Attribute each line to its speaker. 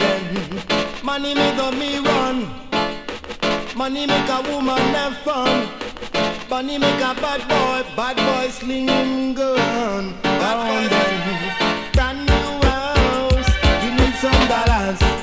Speaker 1: them. Money make a me run. Money make a woman have fun. Money make a bad boy sling him gun. Around them. Brand new house, you need some dollars.